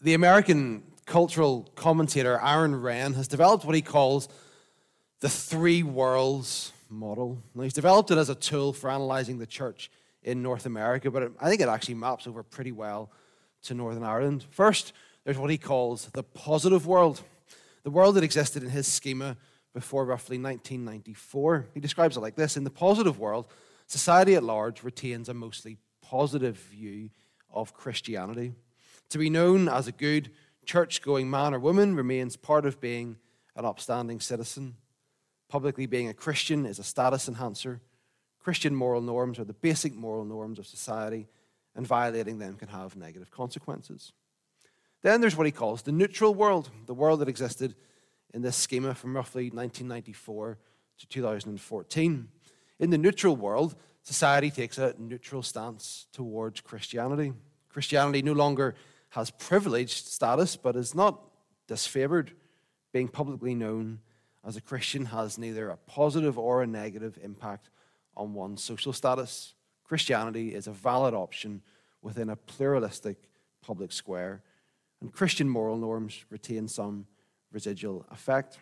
The American cultural commentator Aaron Renn has developed what he calls the three worlds model. Now, he's developed it as a tool for analyzing the church in North America, but I think it actually maps over pretty well to Northern Ireland. First, there's what he calls the positive world, the world that existed in his schema before roughly 1994. He describes it like this: in the positive world, society at large retains a mostly positive view of Christianity. To be known as a good church-going man or woman remains part of being an upstanding citizen. Publicly being a Christian is a status enhancer. Christian moral norms are the basic moral norms of society, and violating them can have negative consequences. Then there's what he calls the neutral world, the world that existed in this schema from roughly 1994 to 2014. In the neutral world, society takes a neutral stance towards Christianity. Christianity no longer has privileged status, but is not disfavored. Being publicly known as a Christian has neither a positive or a negative impact on one's social status. Christianity is a valid option within a pluralistic public square, and Christian moral norms retain some residual effect.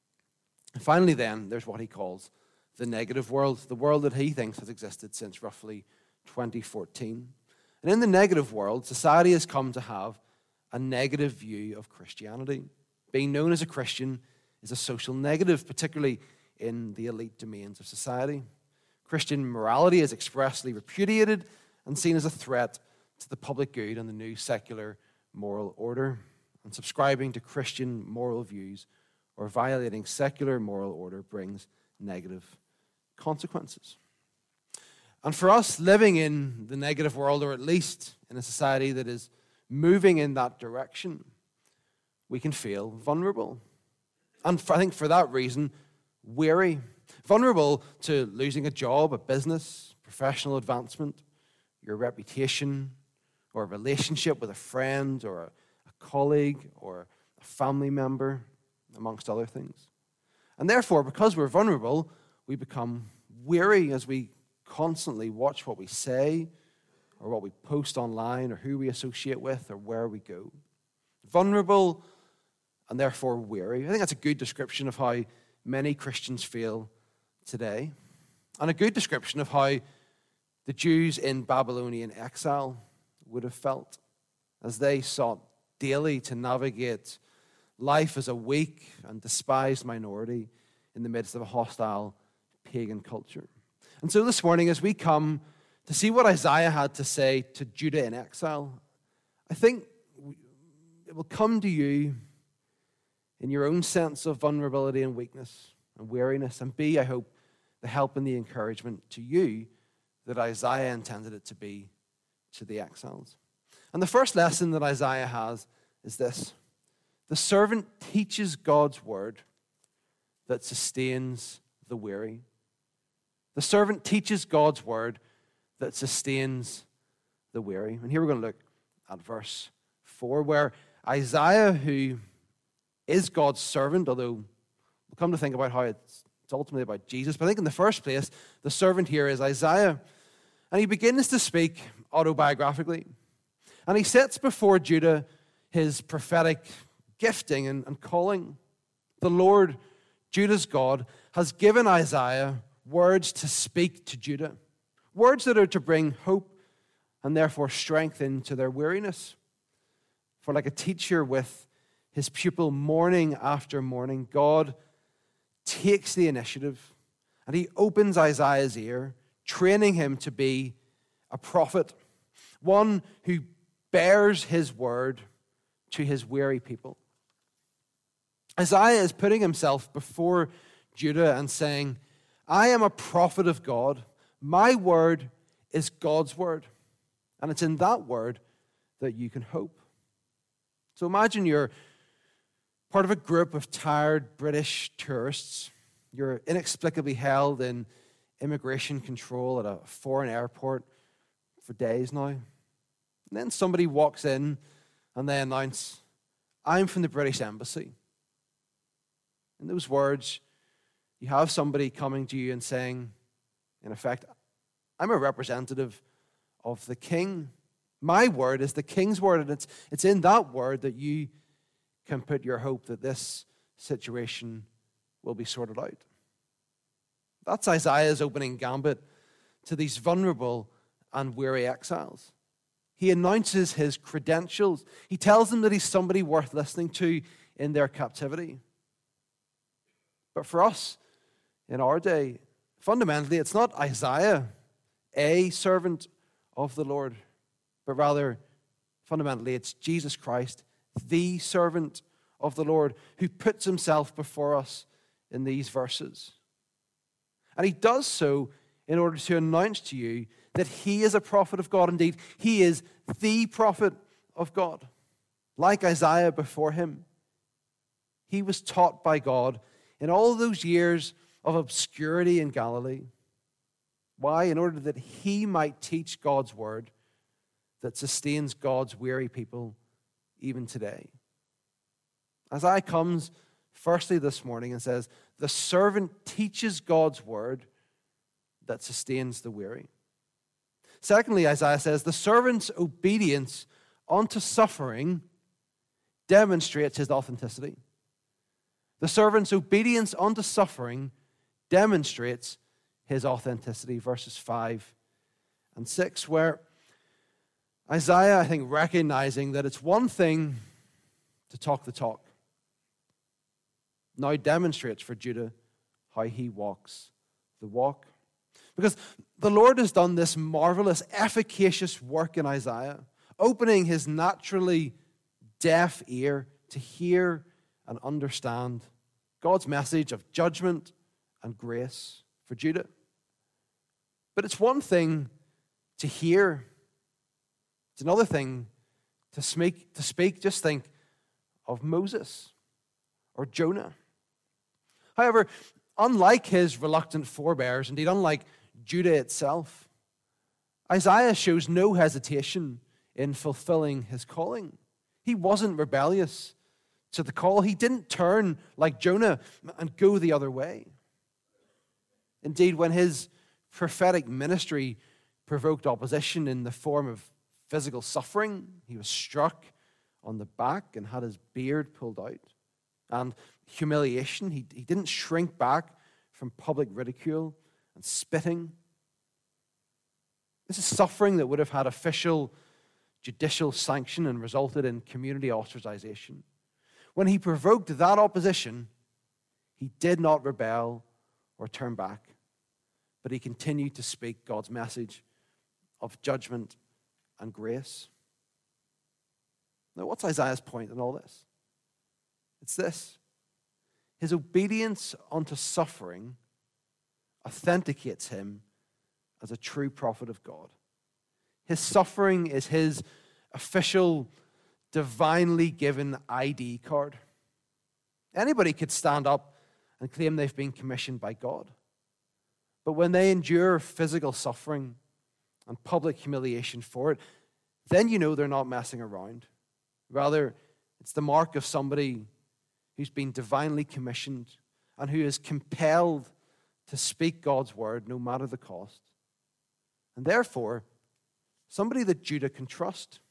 And finally, then, there's what he calls the negative world, the world that he thinks has existed since roughly 2014. And in the negative world, society has come to have a negative view of Christianity. Being known as a Christian is a social negative, particularly in the elite domains of society. Christian morality is expressly repudiated and seen as a threat to the public good and the new secular moral order. And subscribing to Christian moral views or violating secular moral order brings negative consequences. And for us, living in the negative world, or at least in a society that is moving in that direction, we can feel vulnerable. And I think for that reason, weary. Vulnerable to losing a job, a business, professional advancement, your reputation, or a relationship with a friend or a colleague or a family member, amongst other things. And therefore, because we're vulnerable, we become weary as we constantly watch what we say or what we post online or who we associate with or where we go. Vulnerable and therefore weary. I think that's a good description of how many Christians feel today, and a good description of how the Jews in Babylonian exile would have felt as they sought daily to navigate life as a weak and despised minority in the midst of a hostile pagan culture. And so this morning, as we come to see what Isaiah had to say to Judah in exile, I think it will come to you in your own sense of vulnerability and weakness and weariness, and be, I hope, the help and the encouragement to you that Isaiah intended it to be to the exiles. And the first lesson that Isaiah has is this: the servant teaches God's word that sustains the weary. The servant teaches God's word that sustains the weary. And here we're going to look at verse 4, where Isaiah, who is God's servant, although we'll come to think about how it's ultimately about Jesus, but I think in the first place, the servant here is Isaiah. And he begins to speak autobiographically. And he sets before Judah his prophetic gifting and calling. The Lord, Judah's God, has given Isaiah words to speak to Judah, words that are to bring hope and therefore strength into their weariness. For like a teacher with his pupil morning after morning, God takes the initiative and he opens Isaiah's ear, training him to be a prophet, one who bears his word to his weary people. Isaiah is putting himself before Judah and saying, I am a prophet of God. My word is God's word. And it's in that word that you can hope. So imagine you're part of a group of tired British tourists. You're inexplicably held in immigration control at a foreign airport for days now. And then somebody walks in and they announce, I'm from the British Embassy. In those words, you have somebody coming to you and saying, in effect, I'm a representative of the king. My word is the King's word, and it's in that word that you can put your hope that this situation will be sorted out. That's Isaiah's opening gambit to these vulnerable and weary exiles. He announces his credentials. He tells them that he's somebody worth listening to in their captivity. But for us, in our day, fundamentally, it's not Isaiah, a servant of the Lord, but rather, fundamentally, it's Jesus Christ, the servant of the Lord, who puts himself before us in these verses. And he does so in order to announce to you that he is a prophet of God. Indeed, he is the prophet of God. Like Isaiah before him, he was taught by God in all those years of obscurity in Galilee. Why? In order that he might teach God's word that sustains God's weary people even today. Isaiah comes firstly this morning and says, the servant teaches God's word that sustains the weary. Secondly, Isaiah says, the servant's obedience unto suffering demonstrates his authenticity. The servant's obedience unto suffering demonstrates his authenticity. Verses 5 and 6, where Isaiah, I think, recognizing that it's one thing to talk the talk, now demonstrates for Judah how he walks the walk. Because the Lord has done this marvelous, efficacious work in Isaiah, opening his naturally deaf ear to hear and understand God's message of judgment and grace for Judah. But it's one thing to hear. It's another thing to speak. Just think of Moses or Jonah. However, unlike his reluctant forebears, indeed unlike Judah itself, Isaiah shows no hesitation in fulfilling his calling. He wasn't rebellious to the call. He didn't turn like Jonah and go the other way. Indeed, when his prophetic ministry provoked opposition in the form of physical suffering, he was struck on the back and had his beard pulled out. And humiliation, he didn't shrink back from public ridicule and spitting. This is suffering that would have had official judicial sanction and resulted in community ostracization. When he provoked that opposition, he did not rebel or turn back, but he continued to speak God's message of judgment and grace. Now, what's Isaiah's point in all this? It's this. His obedience unto suffering authenticates him as a true prophet of God. His suffering is his official, divinely given ID card. Anybody could stand up and claim they've been commissioned by God. But when they endure physical suffering and public humiliation for it, then you know they're not messing around. Rather, it's the mark of somebody who's been divinely commissioned and who is compelled to speak God's word no matter the cost. And therefore, somebody that Judah can trust.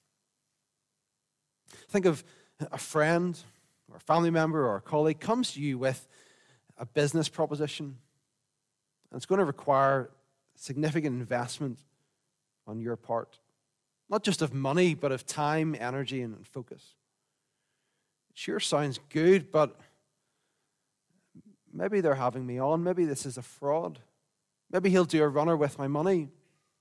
Think of a friend or a family member or a colleague comes to you with a business proposition, and it's going to require significant investment on your part. Not just of money, but of time, energy, and focus. It sure sounds good, but maybe they're having me on. Maybe this is a fraud. Maybe he'll do a runner with my money.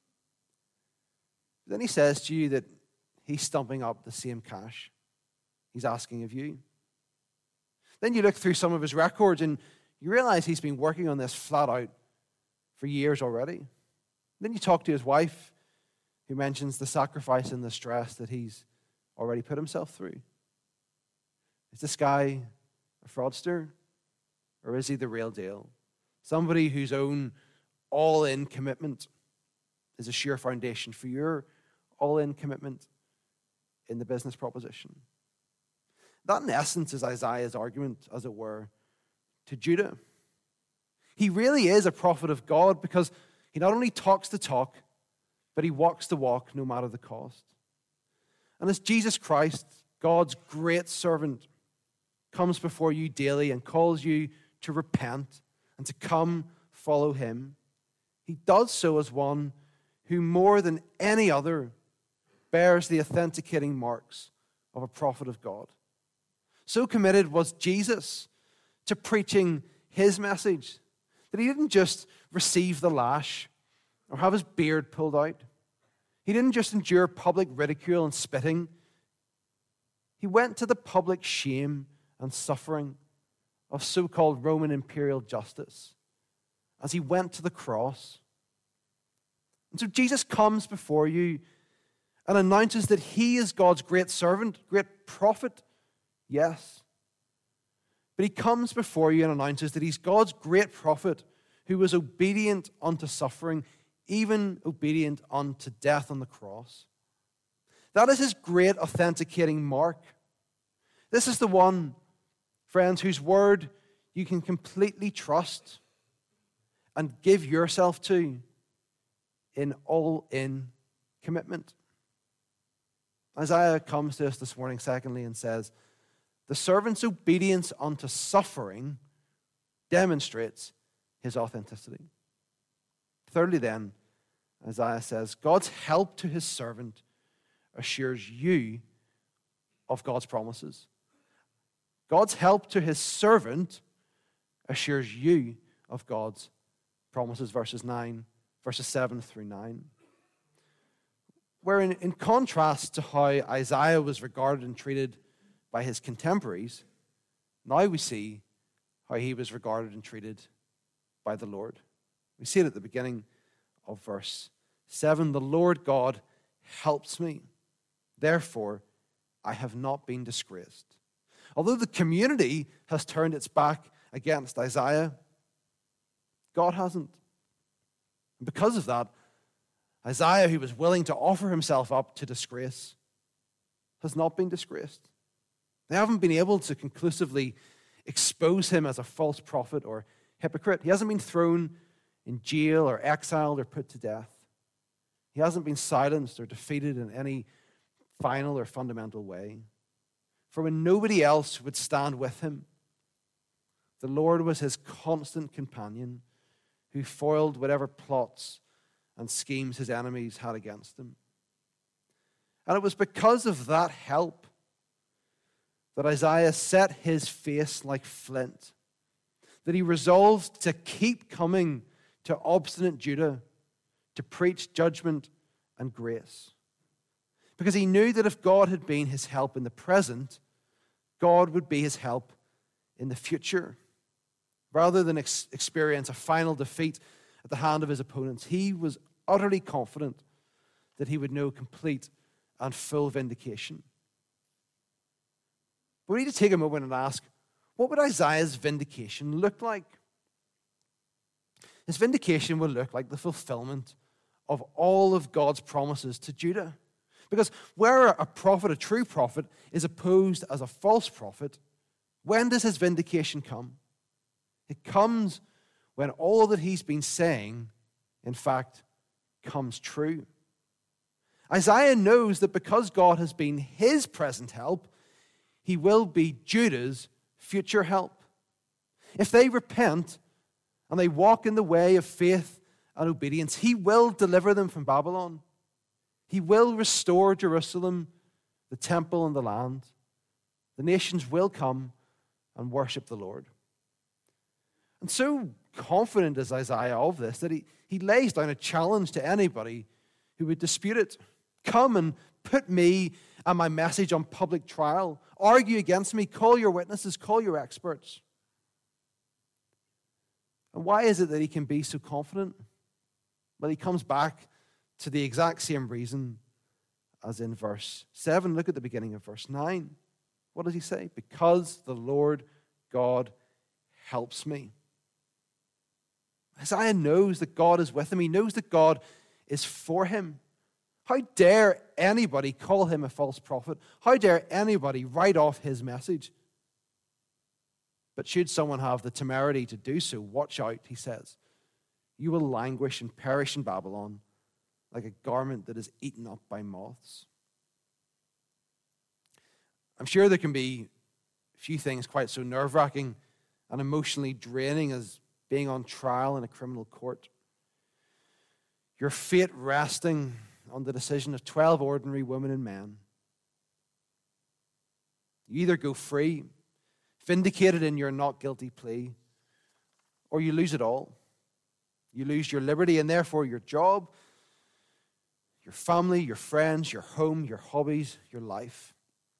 Then he says to you that he's stumping up the same cash he's asking of you. Then you look through some of his records and you realize he's been working on this flat out for years already. Then you talk to his wife, who mentions the sacrifice and the stress that he's already put himself through. Is this guy a fraudster? Or is he the real deal? Somebody whose own all-in commitment is a sure foundation for your all-in commitment in the business proposition. That, in essence, is Isaiah's argument, as it were, to Judah. He really is a prophet of God because he not only talks the talk, but he walks the walk no matter the cost. And as Jesus Christ, God's great servant, comes before you daily and calls you to repent and to come follow him, he does so as one who more than any other bears the authenticating marks of a prophet of God. So committed was Jesus to preaching his message that he didn't just receive the lash or have his beard pulled out. He didn't just endure public ridicule and spitting. He went to the public shame and suffering of so-called Roman imperial justice as he went to the cross. And so Jesus comes before you and announces that he is God's great servant, great prophet, yes. But he comes before you and announces that he's God's great prophet who was obedient unto suffering, even obedient unto death on the cross. That is his great authenticating mark. This is the one, friends, whose word you can completely trust and give yourself to in all-in commitment. Isaiah comes to us this morning, secondly, and says, the servant's obedience unto suffering demonstrates his authenticity. Thirdly, then, Isaiah says, God's help to his servant assures you of God's promises. God's help to his servant assures you of God's promises, verses 7 through 9. Where in contrast to how Isaiah was regarded and treated by his contemporaries, now we see how he was regarded and treated by the Lord. We see it at the beginning of verse 7. The Lord God helps me, therefore I have not been disgraced. Although the community has turned its back against Isaiah, God hasn't. And because of that, Isaiah, who was willing to offer himself up to disgrace, has not been disgraced. They haven't been able to conclusively expose him as a false prophet or hypocrite. He hasn't been thrown in jail or exiled or put to death. He hasn't been silenced or defeated in any final or fundamental way. For when nobody else would stand with him, the Lord was his constant companion who foiled whatever plots and schemes his enemies had against him. And it was because of that help that Isaiah set his face like flint, that he resolved to keep coming to obstinate Judah to preach judgment and grace. Because he knew that if God had been his help in the present, God would be his help in the future. Rather than experience a final defeat at the hand of his opponents, he was utterly confident that he would know complete and full vindication. But we need to take a moment and ask, what would Isaiah's vindication look like? His vindication would look like the fulfillment of all of God's promises to Judah. Because where a prophet, a true prophet, is opposed as a false prophet, when does his vindication come? It comes when all that he's been saying, in fact, comes true. Isaiah knows that because God has been his present help, he will be Judah's future help. If they repent and they walk in the way of faith and obedience, he will deliver them from Babylon. He will restore Jerusalem, the temple, and the land. The nations will come and worship the Lord. And so confident is Isaiah of this that he lays down a challenge to anybody who would dispute it. Come and put me and my message on public trial. Argue against me. Call your witnesses. Call your experts. And why is it that he can be so confident? Well, he comes back to the exact same reason as in verse 7. Look at the beginning of verse 9. What does he say? Because the Lord God helps me. Isaiah knows that God is with him. He knows that God is for him. How dare anybody call him a false prophet? How dare anybody write off his message? But should someone have the temerity to do so, watch out, he says. You will languish and perish in Babylon like a garment that is eaten up by moths. I'm sure there can be few things quite so nerve-wracking and emotionally draining as being on trial in a criminal court. Your fate resting on the decision of 12 ordinary women and men. You either go free, vindicated in your not guilty plea, or you lose it all. You lose your liberty and therefore your job, your family, your friends, your home, your hobbies, your life.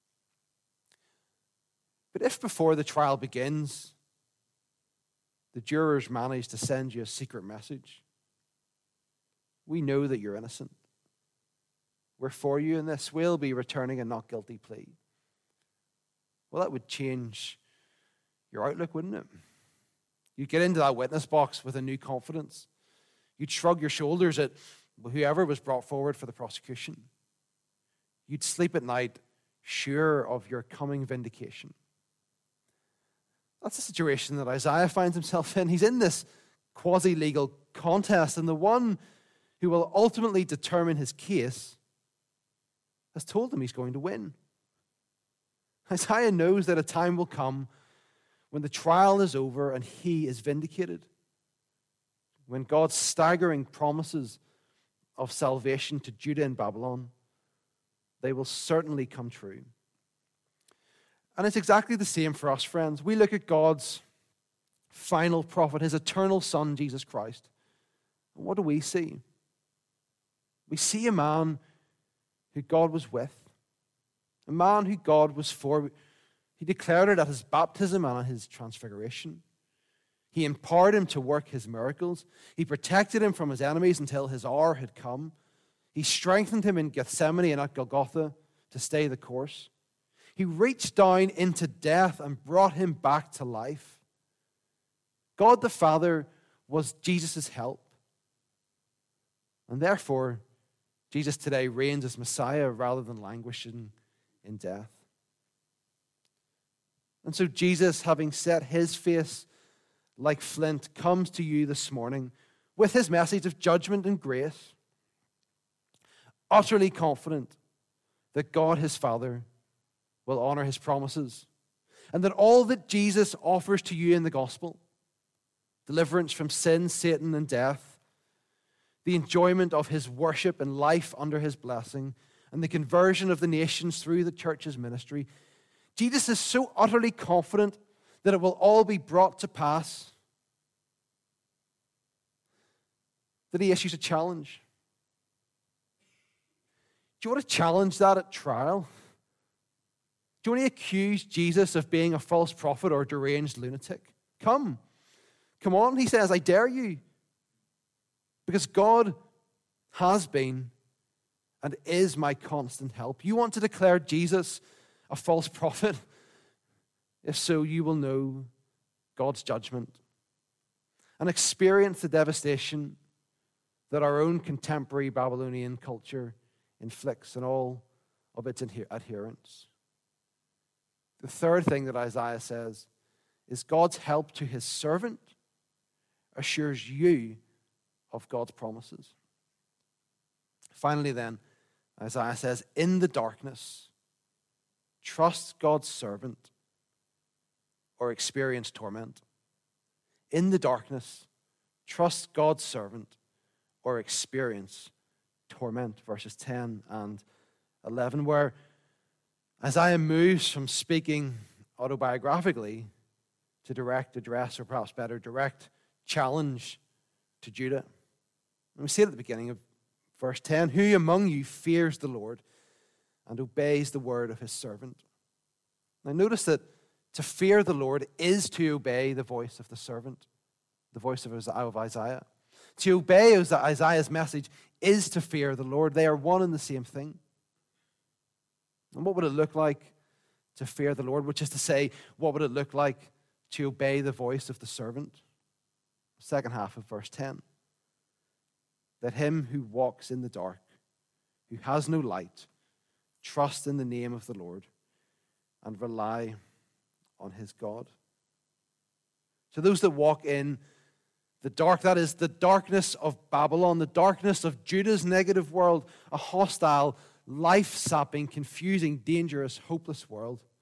But if before the trial begins, the jurors manage to send you a secret message, we know that you're innocent. We're for you in this. We'll be returning a not guilty plea. Well, that would change your outlook, wouldn't it? You'd get into that witness box with a new confidence. You'd shrug your shoulders at whoever was brought forward for the prosecution. You'd sleep at night sure of your coming vindication. That's the situation that Isaiah finds himself in. He's in this quasi-legal contest, and the one who will ultimately determine his case has told him he's going to win. Isaiah knows that a time will come when the trial is over and he is vindicated, when God's staggering promises of salvation to Judah and Babylon, they will certainly come true. And it's exactly the same for us, friends. We look at God's final prophet, his eternal Son, Jesus Christ. And what do we see? We see a man who God was with, a man who God was for. He declared it at his baptism and at his transfiguration. He empowered him to work his miracles. He protected him from his enemies until his hour had come. He strengthened him in Gethsemane and at Golgotha to stay the course. He reached down into death and brought him back to life. God the Father was Jesus' help. And therefore, Jesus today reigns as Messiah rather than languishing in death. And so Jesus, having set his face like flint, comes to you this morning with his message of judgment and grace, utterly confident that God, his Father, will honor his promises, and that all that Jesus offers to you in the gospel, deliverance from sin, Satan, and death, the enjoyment of his worship and life under his blessing, and the conversion of the nations through the church's ministry, Jesus is so utterly confident that it will all be brought to pass that he issues a challenge. Do you want to challenge that at trial? Do you want to accuse Jesus of being a false prophet or a deranged lunatic? Come on, he says, I dare you. Because God has been and is my constant help. You want to declare Jesus a false prophet? If so, you will know God's judgment and experience the devastation that our own contemporary Babylonian culture inflicts on all of its adherents. The third thing that Isaiah says is God's help to his servant assures you of God's promises. Finally then, Isaiah says, in the darkness, trust God's servant or experience torment. In the darkness, trust God's servant or experience torment. Verses 10 and 11, where Isaiah moves from speaking autobiographically to direct address, or perhaps better, direct challenge to Judah. And we see it at the beginning of verse 10, who among you fears the Lord and obeys the word of his servant? Now notice that to fear the Lord is to obey the voice of the servant, the voice of Isaiah. To obey Isaiah's message is to fear the Lord. They are one and the same thing. And what would it look like to fear the Lord? Which is to say, what would it look like to obey the voice of the servant? Second half of verse 10. That him who walks in the dark, who has no light, trust in the name of the Lord and rely on his God. So those that walk in the dark, that is the darkness of Babylon, the darkness of Judah's negative world, a hostile, life-sapping, confusing, dangerous, hopeless world.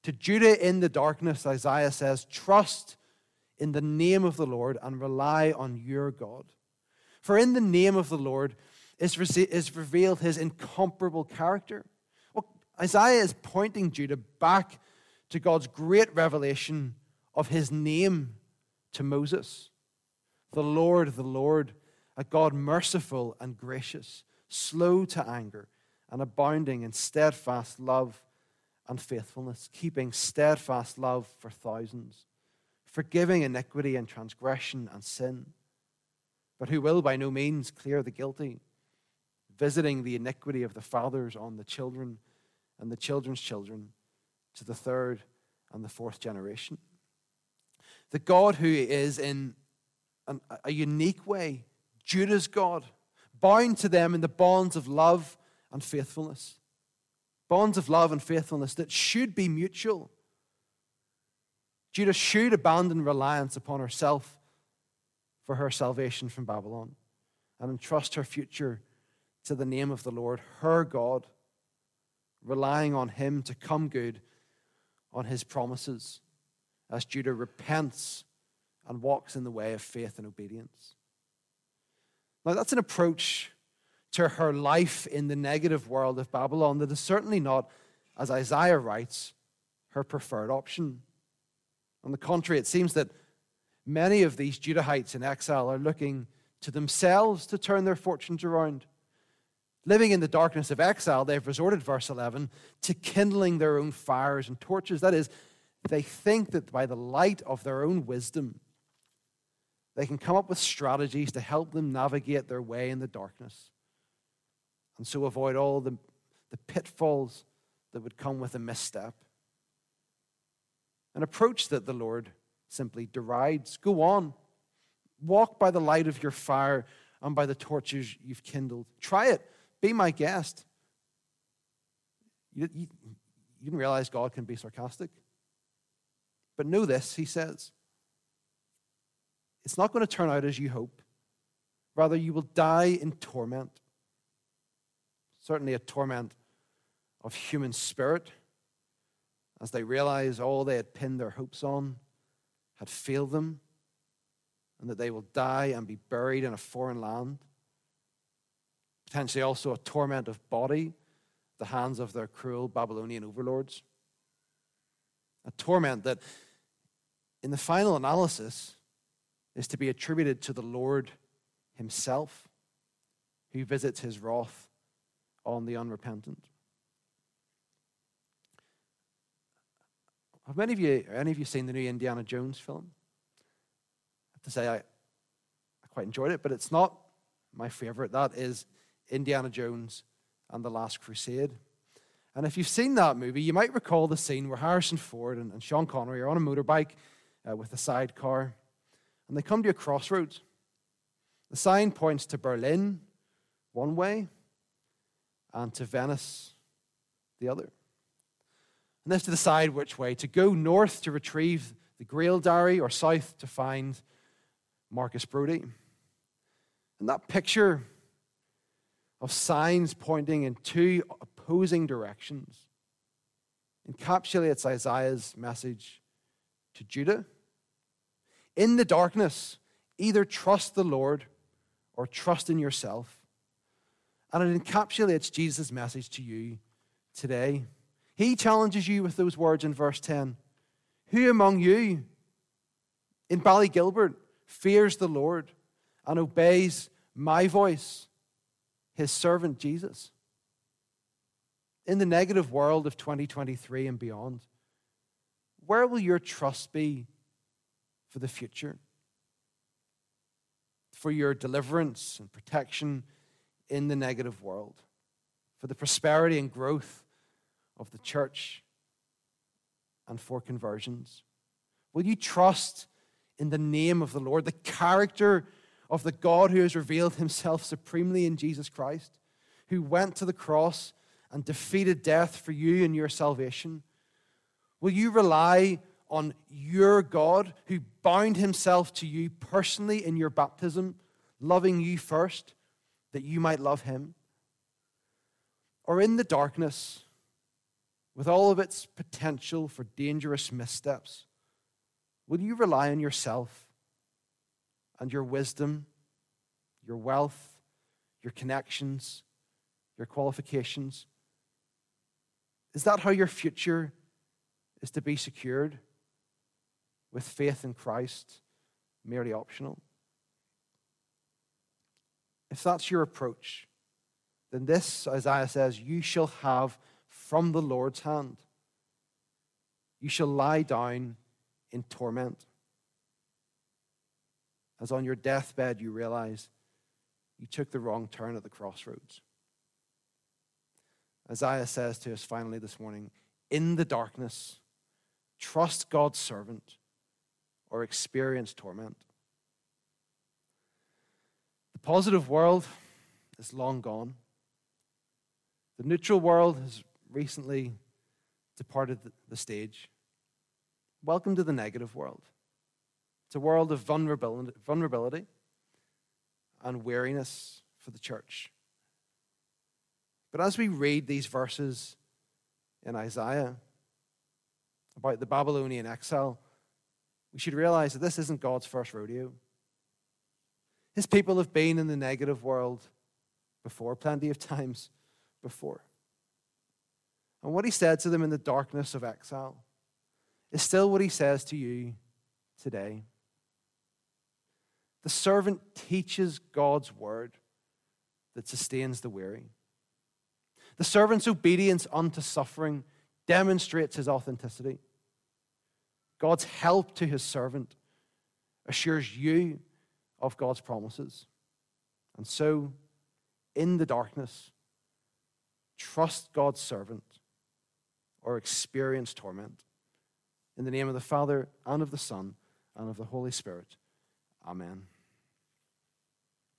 To Judah in the darkness, Isaiah says, trust in the name of the Lord and rely on your God. For in the name of the Lord is revealed his incomparable character. Well, Isaiah is pointing Judah back to God's great revelation of his name to Moses. The Lord, a God merciful and gracious, slow to anger, and abounding in steadfast love and faithfulness, keeping steadfast love for thousands, forgiving iniquity and transgression and sin, but who will by no means clear the guilty, visiting the iniquity of the fathers on the children and the children's children to the third and the fourth generation. The God who is in a unique way Judah's God, bound to them in the bonds of love and faithfulness. Bonds of love and faithfulness that should be mutual. Judah should abandon reliance upon herself for her salvation from Babylon and entrust her future to the name of the Lord, her God, relying on him to come good on his promises as Judah repents and walks in the way of faith and obedience. Now, that's an approach to her life in the negative world of Babylon that is certainly not, as Isaiah writes, her preferred option. On the contrary, it seems that many of these Judahites in exile are looking to themselves to turn their fortunes around. Living in the darkness of exile, they've resorted, verse 11, to kindling their own fires and torches. That is, they think that by the light of their own wisdom, they can come up with strategies to help them navigate their way in the darkness and so avoid all the pitfalls that would come with a misstep. An approach that the Lord simply derides. Go on. Walk by the light of your fire and by the torches you've kindled. Try it. Be my guest. You didn't realize God can be sarcastic. But know this, he says. It's not going to turn out as you hope. Rather, you will die in torment. Certainly a torment of human spirit, as they realize all they had pinned their hopes on had failed them, and that they will die and be buried in a foreign land. Potentially also a torment of body, the hands of their cruel Babylonian overlords. A torment that, in the final analysis, is to be attributed to the Lord himself, who visits his wrath on the unrepentant. Have any of you seen the new Indiana Jones film? I have to say I quite enjoyed it, but it's not my favorite. That is Indiana Jones and the Last Crusade. And if you've seen that movie, you might recall the scene where Harrison Ford and Sean Connery are on a motorbike with a sidecar, and they come to a crossroads. The sign points to Berlin one way and to Venice the other. And they have to decide which way to go: north to retrieve the Grail Diary or south to find Marcus Brody. And that picture of signs pointing in two opposing directions encapsulates Isaiah's message to Judah. In the darkness, either trust the Lord or trust in yourself. And it encapsulates Jesus' message to you today. He challenges you with those words in verse 10. Who among you in Ballygilbert fears the Lord and obeys my voice, his servant Jesus? In the negative world of 2023 and beyond, where will your trust be for the future? For your deliverance and protection in the negative world, for the prosperity and growth of the church, and for conversions? Will you trust in the name of the Lord, the character of the God who has revealed himself supremely in Jesus Christ, who went to the cross and defeated death for you and your salvation? Will you rely on your God who bound himself to you personally in your baptism, loving you first, that you might love him? Or in the darkness, with all of its potential for dangerous missteps, will you rely on yourself and your wisdom, your wealth, your connections, your qualifications? Is that how your future is to be secured? With faith in Christ merely optional? If that's your approach, then this, Isaiah says, you shall have from the Lord's hand. You shall lie down in torment. As on your deathbed you realize you took the wrong turn at the crossroads. Isaiah says to us finally this morning, in the darkness, trust God's servant or experience torment. The positive world is long gone. The neutral world has recently departed the stage. Welcome to the negative world. It's a world of vulnerability and weariness for the church. But as we read these verses in Isaiah about the Babylonian exile, we should realize that this isn't God's first rodeo. His people have been in the negative world before, plenty of times before. And what he said to them in the darkness of exile is still what he says to you today. The servant teaches God's word that sustains the weary. The servant's obedience unto suffering demonstrates his authenticity. God's help to his servant assures you of God's promises. And so, in the darkness, trust God's servant or experience torment. In the name of the Father, and of the Son, and of the Holy Spirit. Amen.